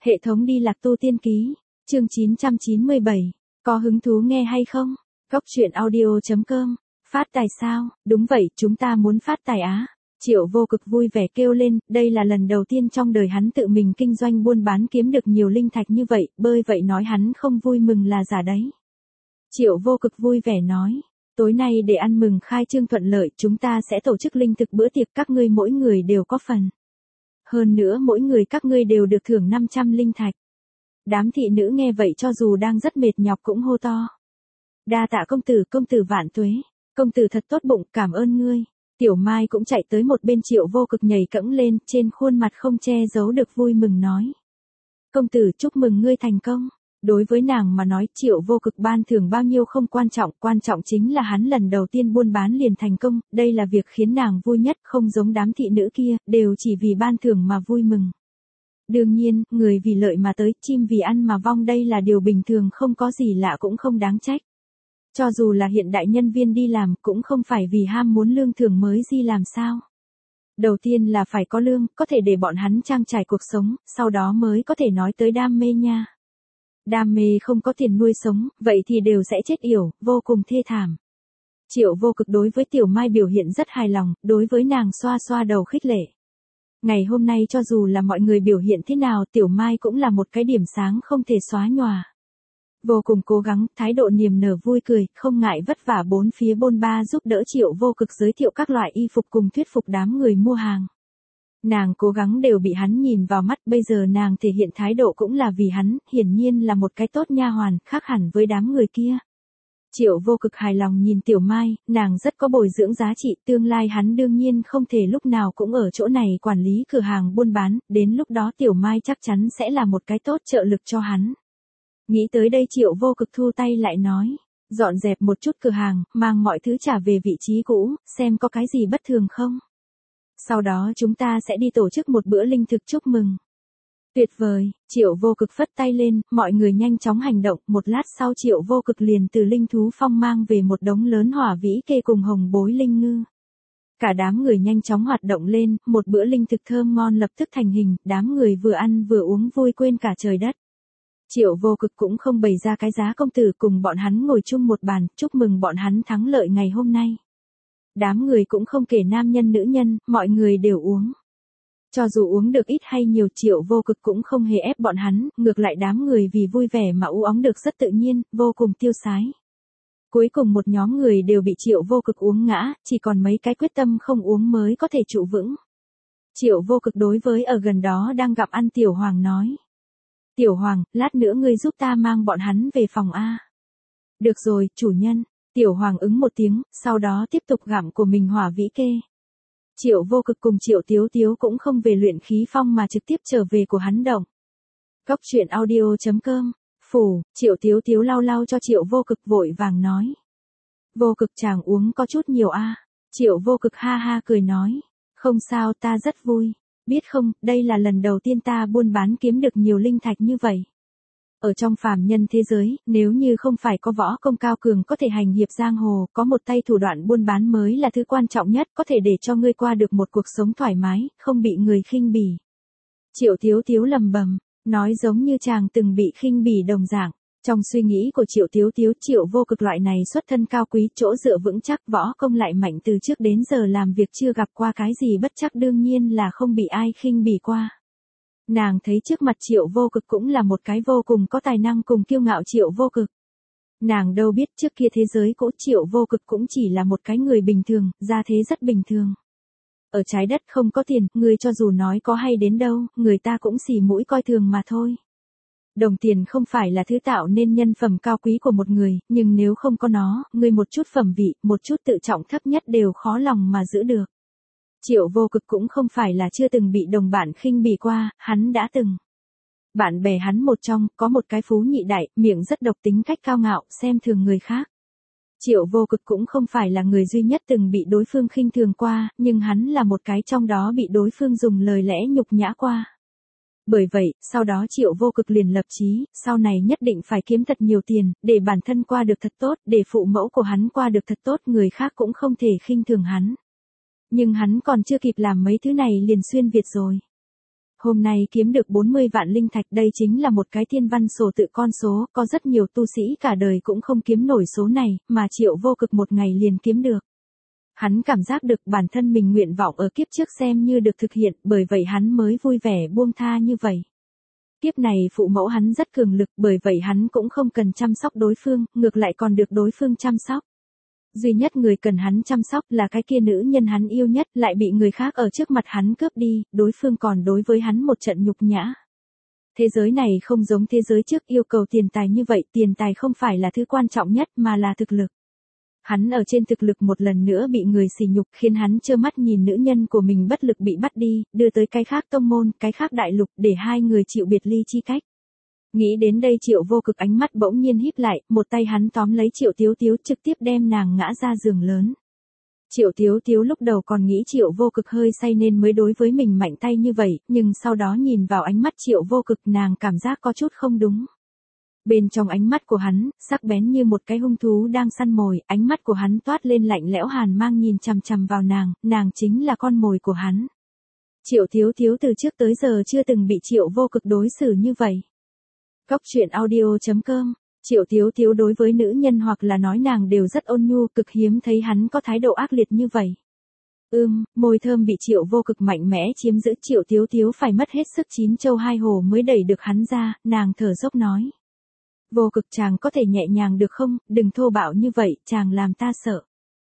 Hệ thống đi lạc tu tiên ký, chương 997, có hứng thú nghe hay không? Góc truyện audio.com, phát tài sao? Đúng vậy, chúng ta muốn phát tài á. Triệu Vô Cực vui vẻ kêu lên, đây là lần đầu tiên trong đời hắn tự mình kinh doanh buôn bán kiếm được nhiều linh thạch như vậy, bơi vậy nói hắn không vui mừng là giả đấy. Triệu Vô Cực vui vẻ nói, tối nay để ăn mừng khai trương thuận lợi, chúng ta sẽ tổ chức linh thực bữa tiệc, các ngươi mỗi người đều có phần. Hơn nữa mỗi người các ngươi đều được thưởng 500 linh thạch. Đám thị nữ nghe vậy cho dù đang rất mệt nhọc cũng hô to. Đa tạ công tử vạn tuế. Công tử thật tốt bụng, cảm ơn ngươi. Tiểu Mai cũng chạy tới một bên Triệu Vô Cực nhảy cẫng lên, trên khuôn mặt không che giấu được vui mừng nói. Công tử chúc mừng ngươi thành công. Đối với nàng mà nói Triệu Vô Cực ban thưởng bao nhiêu không quan trọng chính là hắn lần đầu tiên buôn bán liền thành công, đây là việc khiến nàng vui nhất, không giống đám thị nữ kia, đều chỉ vì ban thưởng mà vui mừng. Đương nhiên, người vì lợi mà tới, chim vì ăn mà vong, đây là điều bình thường, không có gì lạ cũng không đáng trách. Cho dù là hiện đại nhân viên đi làm cũng không phải vì ham muốn lương thưởng mới đi làm sao. Đầu tiên là phải có lương, có thể để bọn hắn trang trải cuộc sống, sau đó mới có thể nói tới đam mê nha. Đam mê không có tiền nuôi sống, vậy thì đều sẽ chết yểu, vô cùng thê thảm. Triệu Vô Cực đối với Tiểu Mai biểu hiện rất hài lòng, đối với nàng xoa xoa đầu khích lệ. Ngày hôm nay cho dù là mọi người biểu hiện thế nào, Tiểu Mai cũng là một cái điểm sáng không thể xóa nhòa. Vô cùng cố gắng, thái độ niềm nở vui cười, không ngại vất vả bốn phía bôn ba giúp đỡ Triệu Vô Cực giới thiệu các loại y phục cùng thuyết phục đám người mua hàng. Nàng cố gắng đều bị hắn nhìn vào mắt, bây giờ nàng thể hiện thái độ cũng là vì hắn, hiển nhiên là một cái tốt nha hoàn, khác hẳn với đám người kia. Triệu Vô Cực hài lòng nhìn Tiểu Mai, nàng rất có bồi dưỡng giá trị, tương lai hắn đương nhiên không thể lúc nào cũng ở chỗ này quản lý cửa hàng buôn bán, đến lúc đó Tiểu Mai chắc chắn sẽ là một cái tốt trợ lực cho hắn. Nghĩ tới đây Triệu Vô Cực thu tay lại nói, dọn dẹp một chút cửa hàng, mang mọi thứ trả về vị trí cũ, xem có cái gì bất thường không. Sau đó chúng ta sẽ đi tổ chức một bữa linh thực chúc mừng. Tuyệt vời, Triệu Vô Cực phất tay lên, mọi người nhanh chóng hành động, một lát sau Triệu Vô Cực liền từ linh thú phong mang về một đống lớn hỏa vĩ kê cùng hồng bối linh ngư. Cả đám người nhanh chóng hoạt động lên, một bữa linh thực thơm ngon lập tức thành hình, đám người vừa ăn vừa uống vui quên cả trời đất. Triệu Vô Cực cũng không bày ra cái giá, công tử cùng bọn hắn ngồi chung một bàn, chúc mừng bọn hắn thắng lợi ngày hôm nay. Đám người cũng không kể nam nhân nữ nhân, mọi người đều uống. Cho dù uống được ít hay nhiều Triệu Vô Cực cũng không hề ép bọn hắn, ngược lại đám người vì vui vẻ mà uống được rất tự nhiên, vô cùng tiêu sái. Cuối cùng một nhóm người đều bị Triệu Vô Cực uống ngã, chỉ còn mấy cái quyết tâm không uống mới có thể trụ vững. Triệu Vô Cực đối với ở gần đó đang gặm ăn Tiểu Hoàng nói. Tiểu Hoàng, lát nữa ngươi giúp ta mang bọn hắn về phòng A. Được rồi, chủ nhân. Tiểu Hoàng ứng một tiếng, sau đó tiếp tục gặm của mình hỏa vĩ kê. Triệu Vô Cực cùng Triệu Tiếu Tiếu cũng không về luyện khí phong mà trực tiếp trở về của hắn động. Góc truyện audio.com, phủ, Triệu Tiếu Tiếu lau lau cho Triệu Vô Cực vội vàng nói. Vô Cực chàng uống có chút nhiều a. Triệu Vô Cực ha ha cười nói. Không sao, ta rất vui. Biết không, đây là lần đầu tiên ta buôn bán kiếm được nhiều linh thạch như vậy. Ở trong phàm nhân thế giới, nếu như không phải có võ công cao cường có thể hành hiệp giang hồ, có một tay thủ đoạn buôn bán mới là thứ quan trọng nhất, có thể để cho ngươi qua được một cuộc sống thoải mái, không bị người khinh bỉ. Triệu Tiếu Tiếu lầm bầm, nói giống như chàng từng bị khinh bỉ đồng dạng. Trong suy nghĩ của Triệu Tiếu Tiếu, Triệu Vô Cực loại này xuất thân cao quý, chỗ dựa vững chắc, võ công lại mạnh, từ trước đến giờ làm việc chưa gặp qua cái gì bất chắc, đương nhiên là không bị ai khinh bỉ qua. Nàng thấy trước mặt Triệu Vô Cực cũng là một cái vô cùng có tài năng cùng kiêu ngạo Triệu Vô Cực. Nàng đâu biết trước kia thế giới cũ Triệu Vô Cực cũng chỉ là một cái người bình thường, gia thế rất bình thường. Ở trái đất không có tiền, người cho dù nói có hay đến đâu, người ta cũng xì mũi coi thường mà thôi. Đồng tiền không phải là thứ tạo nên nhân phẩm cao quý của một người, nhưng nếu không có nó, người một chút phẩm vị, một chút tự trọng thấp nhất đều khó lòng mà giữ được. Triệu Vô Cực cũng không phải là chưa từng bị đồng bạn khinh bỉ qua, hắn đã từng. Bạn bè hắn một trong, có một cái phú nhị đại, miệng rất độc, tính cách cao ngạo, xem thường người khác. Triệu Vô Cực cũng không phải là người duy nhất từng bị đối phương khinh thường qua, nhưng hắn là một cái trong đó bị đối phương dùng lời lẽ nhục nhã qua. Bởi vậy, sau đó Triệu Vô Cực liền lập chí, sau này nhất định phải kiếm thật nhiều tiền, để bản thân qua được thật tốt, để phụ mẫu của hắn qua được thật tốt, người khác cũng không thể khinh thường hắn. Nhưng hắn còn chưa kịp làm mấy thứ này liền xuyên Việt rồi. Hôm nay kiếm được 40 vạn linh thạch, đây chính là một cái thiên văn sổ tự con số, có rất nhiều tu sĩ cả đời cũng không kiếm nổi số này, mà Triệu Vô Cực một ngày liền kiếm được. Hắn cảm giác được bản thân mình nguyện vọng ở kiếp trước xem như được thực hiện, bởi vậy hắn mới vui vẻ buông tha như vậy. Kiếp này phụ mẫu hắn rất cường lực, bởi vậy hắn cũng không cần chăm sóc đối phương, ngược lại còn được đối phương chăm sóc. Duy nhất người cần hắn chăm sóc là cái kia nữ nhân hắn yêu nhất, lại bị người khác ở trước mặt hắn cướp đi, đối phương còn đối với hắn một trận nhục nhã. Thế giới này không giống thế giới trước yêu cầu tiền tài như vậy, tiền tài không phải là thứ quan trọng nhất mà là thực lực. Hắn ở trên thực lực một lần nữa bị người sỉ nhục, khiến hắn trơ mắt nhìn nữ nhân của mình bất lực bị bắt đi, đưa tới cái khác tông môn, cái khác đại lục, để hai người chịu biệt ly chi cách. Nghĩ đến đây Triệu Vô Cực ánh mắt bỗng nhiên híp lại, một tay hắn tóm lấy Triệu Tiếu Tiếu trực tiếp đem nàng ngã ra giường lớn. Triệu Tiếu Tiếu lúc đầu còn nghĩ Triệu Vô Cực hơi say nên mới đối với mình mạnh tay như vậy, nhưng sau đó nhìn vào ánh mắt Triệu Vô Cực nàng cảm giác có chút không đúng. Bên trong ánh mắt của hắn, sắc bén như một cái hung thú đang săn mồi, ánh mắt của hắn toát lên lạnh lẽo hàn mang nhìn chằm chằm vào nàng chính là con mồi của hắn. Triệu Tiếu Tiếu từ trước tới giờ chưa từng bị Triệu Vô Cực đối xử như vậy. Cóc truyện audio.com. Triệu Tiếu Tiếu đối với nữ nhân hoặc là nói nàng đều rất ôn nhu, cực hiếm thấy hắn có thái độ ác liệt như vậy. Môi thơm bị Triệu Vô Cực mạnh mẽ chiếm giữ, Triệu Tiếu Tiếu phải mất hết sức chín châu hai hồ mới đẩy được hắn ra, nàng thở dốc nói. Vô Cực chàng có thể nhẹ nhàng được không, đừng thô bạo như vậy, chàng làm ta sợ.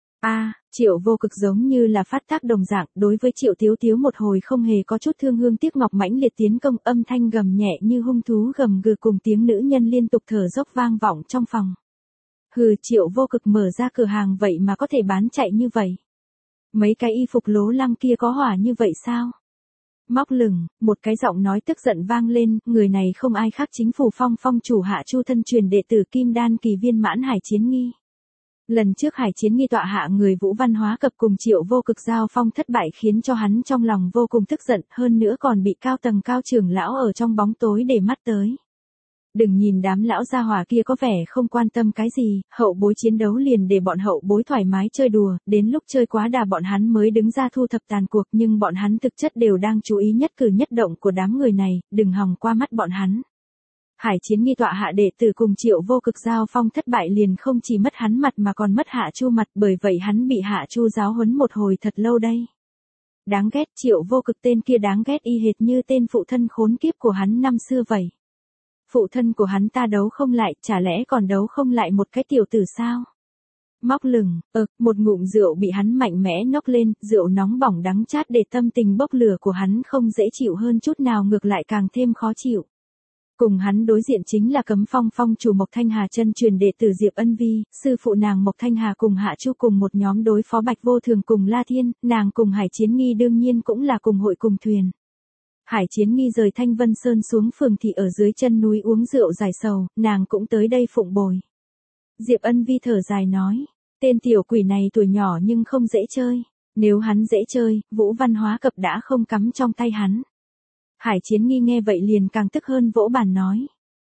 Triệu Vô Cực giống như là phát tác đồng dạng, đối với Triệu Tiếu Tiếu một hồi không hề có chút thương hương tiếc ngọc mãnh liệt tiến công, âm thanh gầm nhẹ như hung thú gầm gừ cùng tiếng nữ nhân liên tục thở dốc vang vọng trong phòng. Hừ, Triệu Vô Cực mở ra cửa hàng vậy mà có thể bán chạy như vậy. Mấy cái y phục lố lăng kia có hỏa như vậy sao? Móc lửng, một cái giọng nói tức giận vang lên, người này không ai khác chính phủ Phong Phong chủ Hạ Chu thân truyền đệ tử Kim Đan kỳ viên mãn Hải Chiến Nghi. Lần trước Hải Chiến Nghi tọa hạ người Vũ Văn Hóa Cập cùng Triệu Vô Cực giao phong thất bại khiến cho hắn trong lòng vô cùng tức giận, hơn nữa còn bị cao tầng cao trưởng lão ở trong bóng tối để mắt tới. Đừng nhìn đám lão gia hỏa kia có vẻ không quan tâm cái gì, hậu bối chiến đấu liền để bọn hậu bối thoải mái chơi đùa, đến lúc chơi quá đà bọn hắn mới đứng ra thu thập tàn cuộc, nhưng bọn hắn thực chất đều đang chú ý nhất cử nhất động của đám người này, đừng hòng qua mắt bọn hắn. Hải Chiến Nghi tọa hạ đệ tử cùng Triệu Vô Cực giao phong thất bại liền không chỉ mất hắn mặt mà còn mất Hạ Chu mặt, bởi vậy hắn bị Hạ Chu giáo huấn một hồi thật lâu đây. Đáng ghét, Triệu Vô Cực tên kia đáng ghét y hệt như tên phụ thân khốn kiếp của hắn năm xưa vậy. Phụ thân của hắn ta đấu không lại, chả lẽ còn đấu không lại một cái tiểu tử sao? Móc lửng, một ngụm rượu bị hắn mạnh mẽ nốc lên, rượu nóng bỏng đắng chát để tâm tình bốc lửa của hắn không dễ chịu hơn chút nào, ngược lại càng thêm khó chịu. Cùng hắn đối diện chính là Cấm Phong Phong chủ Mộc Thanh Hà chân truyền đệ tử Diệp Ân Vi, sư phụ nàng Mộc Thanh Hà cùng Hạ Chu cùng một nhóm đối phó Bạch Vô Thường cùng La Thiên, nàng cùng Hải Chiến Nghi đương nhiên cũng là cùng hội cùng thuyền. Hải Chiến Nghi rời Thanh Vân Sơn xuống phường thị ở dưới chân núi uống rượu giải sầu, nàng cũng tới đây phụng bồi. Diệp Ân Vi thở dài nói, tên tiểu quỷ này tuổi nhỏ nhưng không dễ chơi, nếu hắn dễ chơi, Vũ Văn Hóa Cập đã không cắm trong tay hắn. Hải Chiến Nghi nghe vậy liền càng tức hơn vỗ bàn nói.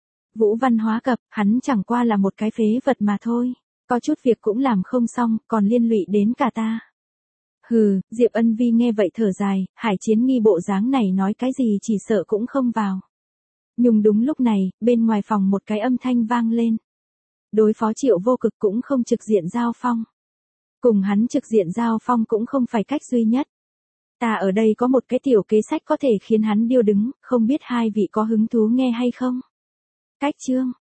Vũ Văn Hóa Cập, hắn chẳng qua là một cái phế vật mà thôi, có chút việc cũng làm không xong, còn liên lụy đến cả ta. Hừ, Diệp Ân Vi nghe vậy thở dài, Hải Chiến Nghi bộ dáng này nói cái gì chỉ sợ cũng không vào. Nhưng đúng lúc này, bên ngoài phòng một cái âm thanh vang lên. Đối phó Triệu Vô Cực cũng không trực diện giao phong. Cùng hắn trực diện giao phong cũng không phải cách duy nhất. Ta ở đây có một cái tiểu kế sách có thể khiến hắn điêu đứng, không biết hai vị có hứng thú nghe hay không? Cách chương,